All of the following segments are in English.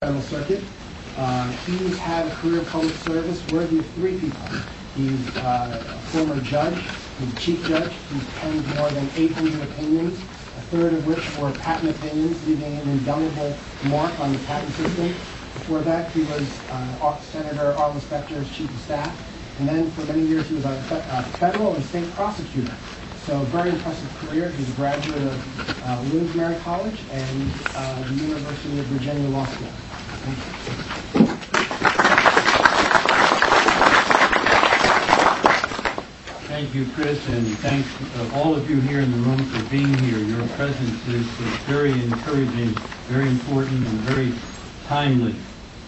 Federal Circuit. He's had a career of public service worthy of three people. He's a former judge, he's a chief judge. He's penned more than 800 opinions, a third of which were patent opinions, leaving an indelible mark on the patent system. Before that, he was Senator Arlen Specter's chief of staff. And then for many years, he was a federal and state prosecutor. So very impressive career. He's a graduate of Williams-Mary College and the University of Virginia Law School. Thank you. Thank you, Chris, and thanks all of you here in the room for being here. Your presence is very encouraging, very important, and very timely.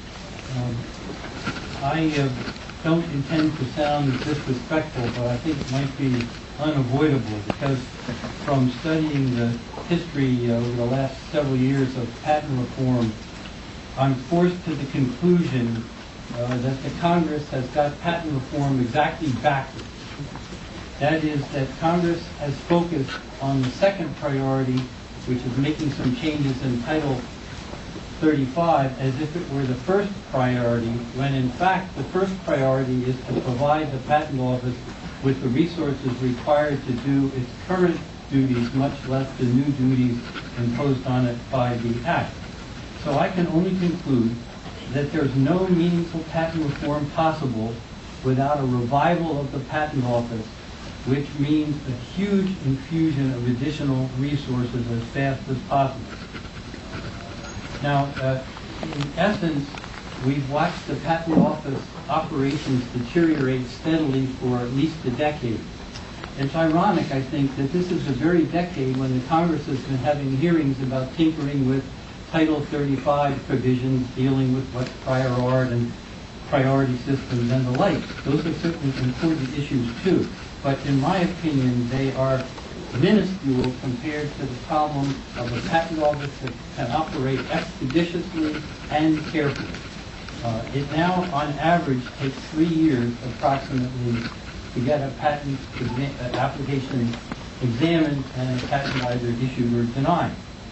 I don't intend to sound disrespectful, but I think it might be unavoidable because from studying the history over the last several years of patent reform, I'm forced to the conclusion that the Congress has got patent reform exactly backwards. That is that Congress has focused on the second priority, which is making some changes in Title 35, as if it were the first priority, when in fact the first priority is to provide the Patent Office with the resources required to do its current duties, much less the new duties imposed on it by the Act. So I can only conclude that there's no meaningful patent reform possible without a revival of the Patent Office, which means a huge infusion of additional resources as fast as possible. Now, in essence, we've watched the Patent Office operations deteriorate steadily for at least a decade. It's ironic, I think, that this is the very decade when the Congress has been having hearings about tinkering with Title 35 provisions dealing with what's prior art and priority systems and the like. Those are certainly important issues too. But in my opinion, they are minuscule compared to the problem of a patent office that can operate expeditiously and carefully. It now, on average, takes 3 years approximately to get a patent application examined and a patent either issued or denied.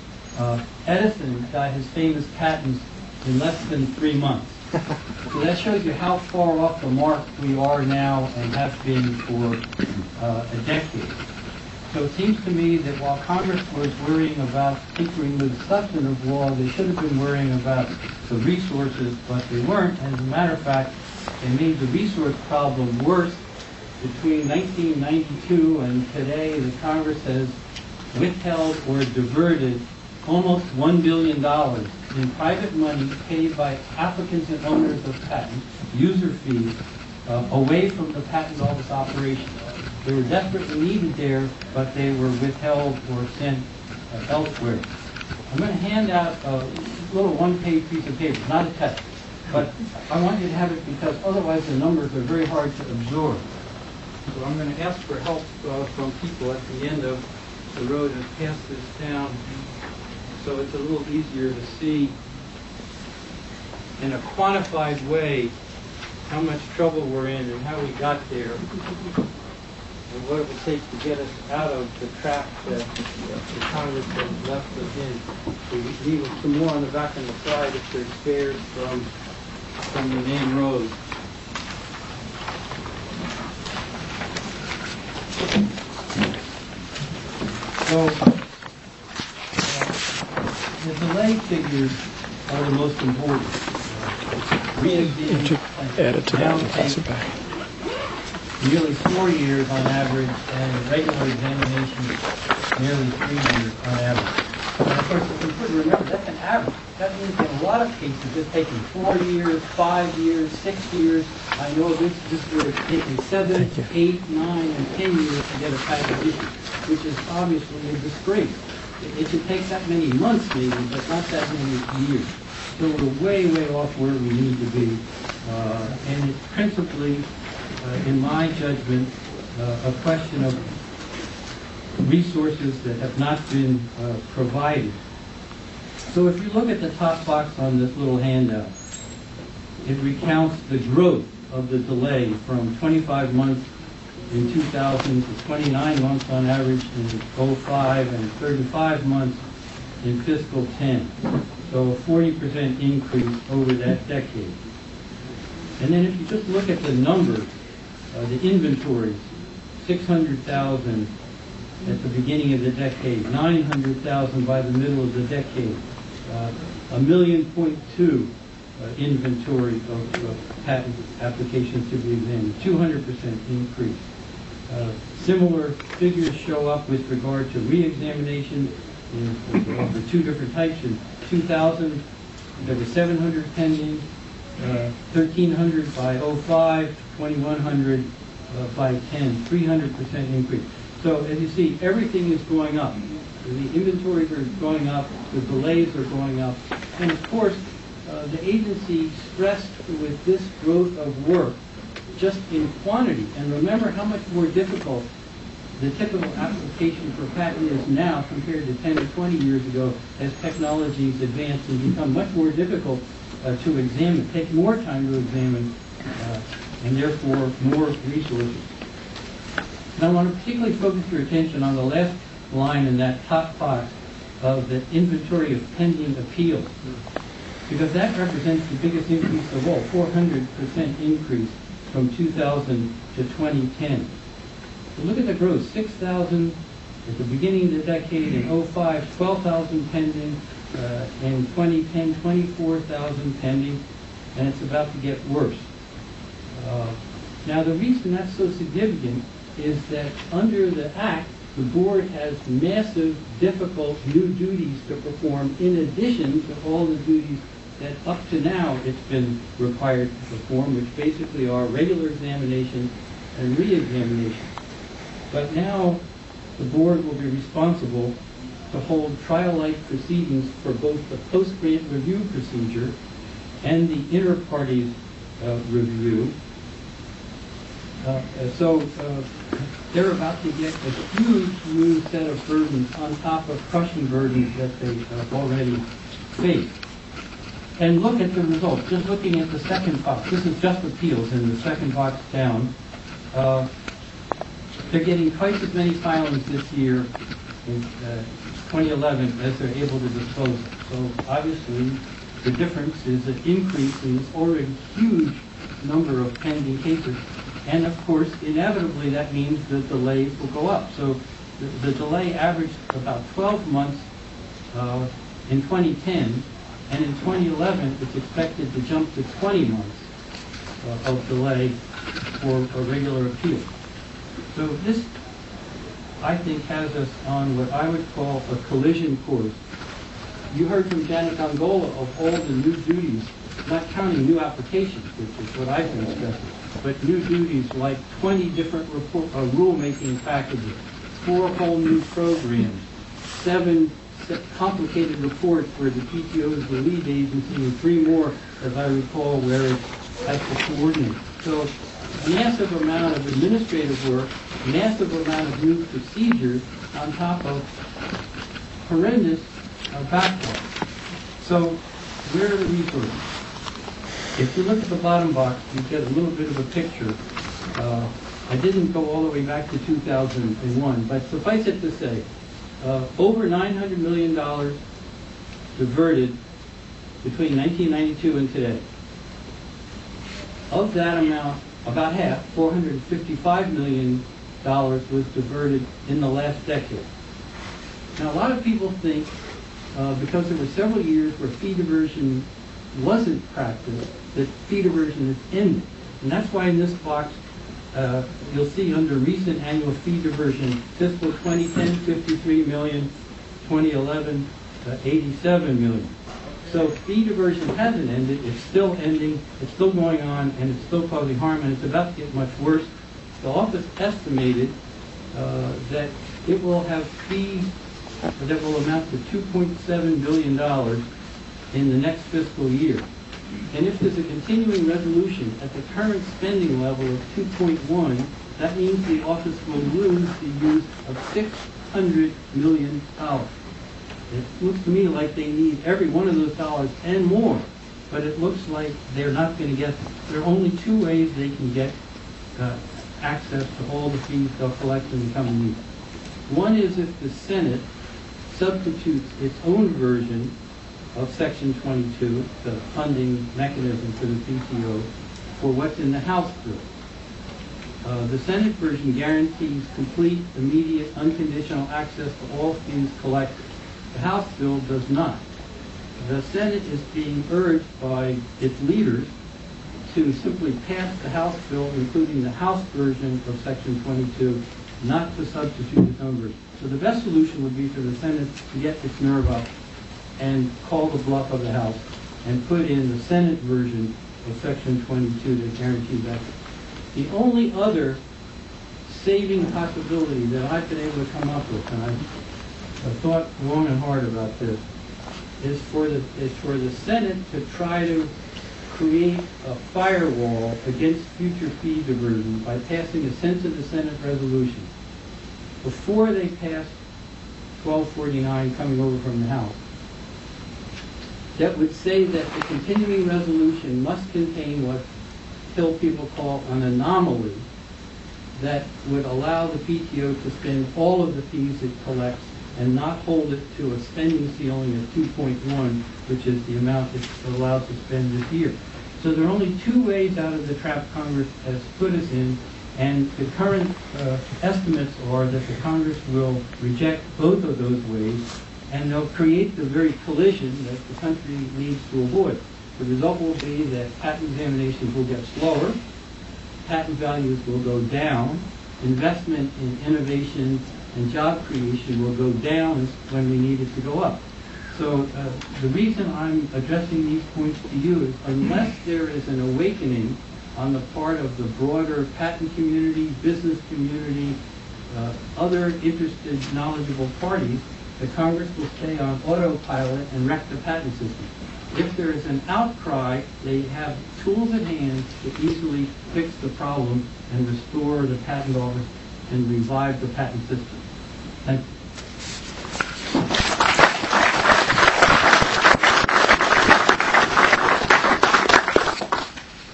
Edison got his famous patents in less than 3 months. So that shows you how far off the mark we are now and have been for a decade. So it seems to me that while Congress was worrying about tinkering with substantive law, they should have been worrying about the resources, but they weren't. As a matter of fact, they made the resource problem worse. Between 1992 and today, the Congress has withheld or diverted almost $1 billion in private money paid by applicants and owners of patents, user fees, away from the Patent Office operation. They were desperately needed there, but they were withheld or sent elsewhere. I'm going to hand out a little one-page piece of paper, not a test, but I want you to have it because otherwise the numbers are very hard to absorb. So I'm going to ask for help from people at the end of the road and pass this down so it's a little easier to see in a quantified way how much trouble we're in and how we got there and what it would take to get us out of the trap that the Congress has left us in. We leave some more on the back and the side if they're spared from the main road. So the delay figures are the most important. Add it to that and pass it back. Nearly 4 years on average, and regular examinations nearly 3 years on average. And of course, it's important to remember that's an average. That means in a lot of cases it's taking 4 years, 5 years, 6 years. I know this would have taken 7, 8, 9, and 10 years to get a patent issue, which is obviously a disgrace. It should take that many months maybe, but not that many years. So we're way, way off where we need to be. And it's principally, in my judgment, a question of resources that have not been provided. So if you look at the top box on this little handout, it recounts the growth of the delay from 25 months in 2000 to 29 months on average in 05 and 35 months in fiscal 10. So So a 40% increase over that decade. And then if you just look at the numbers, the inventories, 600,000 at the beginning of the decade, 900,000 by the middle of the decade, 1.2 million inventory of patent applications to be examined, 200% increase. Similar figures show up with regard to re-examination of the two different types. In 2000, there were 700 pending, 1,300 by 05, 2,100 by 10, 300% increase. So as you see, everything is going up. The inventories are going up, the delays are going up, and of course, the agency stressed with this growth of work just in quantity. And remember how much more difficult the typical application for patent is now compared to 10 or 20 years ago as technologies advance and become much more difficult to examine, take more time to examine, and therefore more resources. Now I want to particularly focus your attention on the last line in that top box of the inventory of pending appeals, because that represents the biggest increase of all, 400% increase from 2000 to 2010. So look at the growth, 6,000 at the beginning of the decade, in 05, 12,000 pending, in 2010, 24,000 pending, and it's about to get worse. Now the reason that's so significant is that under the Act, the board has massive, difficult new duties to perform in addition to all the duties that up to now it's been required to perform, which basically are regular examinations and re-examinations. But now the board will be responsible to hold trial-like proceedings for both the post-grant review procedure and the inter-parties review. So they're about to get a huge new set of burdens on top of crushing burdens that they already faced. And look at the results. Just looking at the second box, this is just appeals in the second box down. They're getting twice as many filings this year in 2011 as they're able to dispose of. So obviously the difference is an increase in this already huge number of pending cases. And of course, inevitably that means the delays will go up. So the delay averaged about 12 months in 2010, and in 2011 it's expected to jump to 20 months of delay for a regular appeal. So this, I think, has us on what I would call a collision course. You heard from Janet Angola of all the new duties, not counting new applications, which is what I've been stressing, but new duties like 20 different rulemaking packages, 4 whole new programs, 7 complicated reports where the PTO is the lead agency, and 3 more, as I recall, where it has to coordinate. So a massive amount of administrative work, massive amount of new procedures on top of horrendous backlog. So where are the resources? If you look at the bottom box, you get a little bit of a picture. I didn't go all the way back to 2001, but suffice it to say, over $900 million diverted between 1992 and today. Of that amount, about half, $455 million, was diverted in the last decade. Now, a lot of people think, because there were several years where fee diversion wasn't practiced, that fee diversion is ended. And that's why in this box, you'll see under recent annual fee diversion, fiscal 2010, 53 million, 2011, 87 million. So fee diversion hasn't ended, it's still ending, it's still going on, and it's still causing harm, and it's about to get much worse. The office estimated that it will have fees that will amount to $2.7 billion in the next fiscal year. And if there's a continuing resolution at the current spending level of 2.1, that means the office will lose the use of $600 million. It looks to me like they need every one of those dollars and more, but it looks like they're not going to get, there are only 2 ways they can get access to all the fees they'll collect in the coming year. One is if the Senate substitutes its own version of Section 22, the funding mechanism for the PTO, for what's in the House bill. The Senate version guarantees complete, immediate, unconditional access to all fees collected. The House bill does not. The Senate is being urged by its leaders to simply pass the House bill, including the House version of Section 22, not to substitute its own version. So the best solution would be for the Senate to get its nerve up and call the bluff of the House and put in the Senate version of Section 22 that guarantees that. The only other saving possibility that I've been able to come up with, and I've thought long and hard about this, is for the Senate to try to create a firewall against future fee diversion by passing a sense of the Senate resolution before they pass 1249 coming over from the House, that would say that the continuing resolution must contain what Hill people call an anomaly that would allow the PTO to spend all of the fees it collects and not hold it to a spending ceiling of 2.1, which is the amount it's allowed to spend this year. So there are only two ways out of the trap Congress has put us in, and the current estimates are that the Congress will reject both of those ways, and they'll create the very collision that the country needs to avoid. The result will be that patent examinations will get slower, patent values will go down, investment in innovation and job creation will go down when we need it to go up. So the reason I'm addressing these points to you is unless there is an awakening on the part of the broader patent community, business community, other interested, knowledgeable parties, the Congress will stay on autopilot and wreck the patent system. If there is an outcry, they have tools at hand to easily fix the problem and restore the patent office and revive the patent system. Thank you.